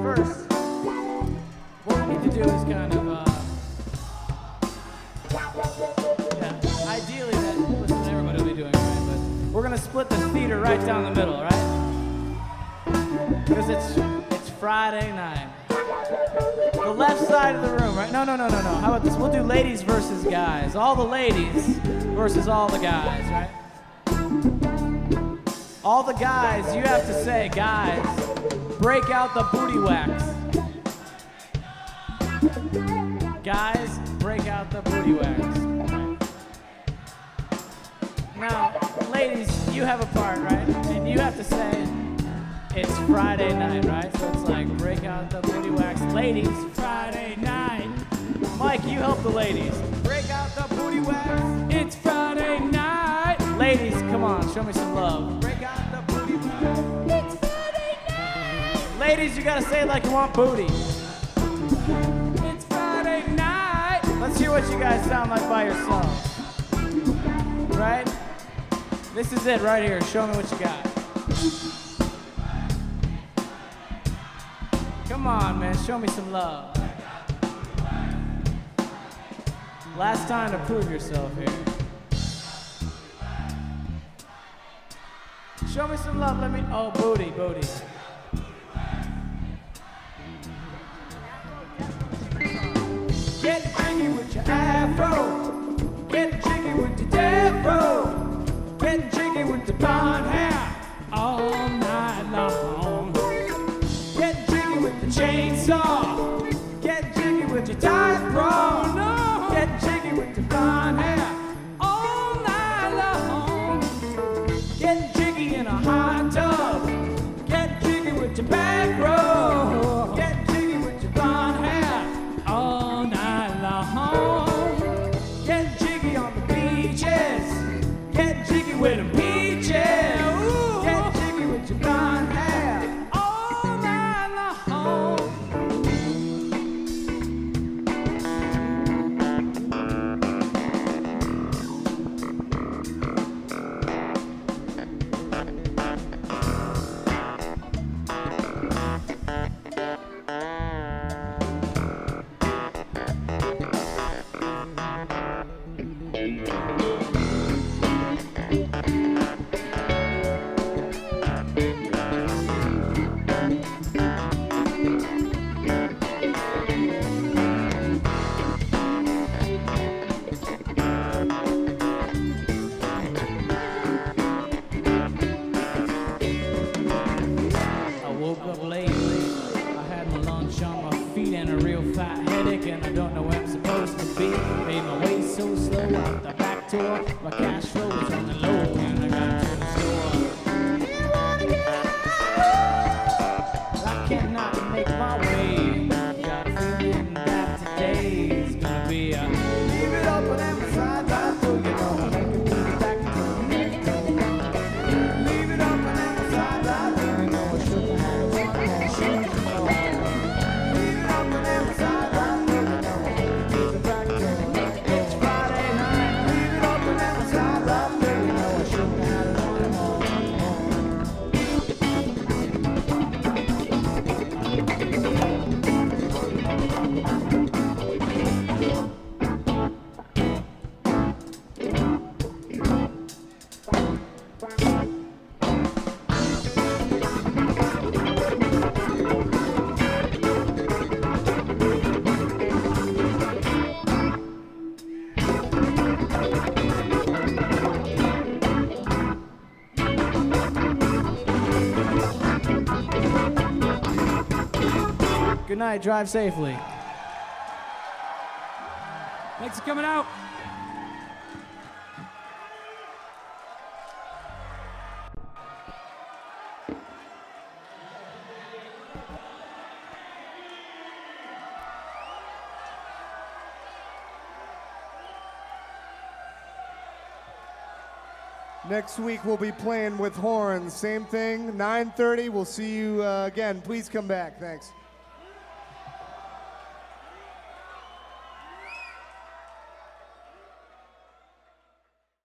first, what we need to do is kind of, ideally that, listen, everybody will be doing right, but we're gonna split the theater right down the middle, right? Because it's Friday night. The left side of the room, right? No. How about this? We'll do ladies versus guys. All the ladies versus all the guys, right? All the guys, you have to say, guys, break out the booty wax. Guys, break out the booty wax. Now, ladies, you have a part, right? And you have to say, it's Friday night, right? So it's like, break out the booty wax. Ladies, Friday night. Mike, you help the ladies. Break out the booty wax. It's Friday night. Ladies, come on, show me some love. Break out the booty wax. It's Friday night. Ladies, you gotta say it like you want booty. It's Friday night. Let's hear what you guys sound like by yourselves. Right? This is it right here. Show me what you got. Come on, man. Show me some love. Last time to prove yourself here. Show me some love. Let me. Oh, booty. Get jiggy with your afro. Get jiggy with your afro. Get jiggy with the blonde hair all night long. Get jiggy with the chainsaw. Get jiggy with your tight bra. No. Get jiggy with the blonde hair all night long. Get jiggy in a hot tub. Get jiggy with your back row. Get jiggy with your blonde hair all night long. Get jiggy on the beaches. Get jiggy with them peaches. Ooh. Get jiggy with your blonde hair all night long. And I don't know where I'm supposed to be. Made my way so slow out the back door. My cash flow was on the low and I got to the store. You wanna get out? I cannot make my way. Got a feeling that today's gonna be a leave it up and emphasize right through. You know I can bring it back to the next day. Leave it up and emphasize right through. You know I should have had one more shoot. Leave it up and emphasize. Good night, drive safely. Thanks for coming out. Next week we'll be playing with horns. Same thing, 9:30. We'll see you again. Please come back. Thanks.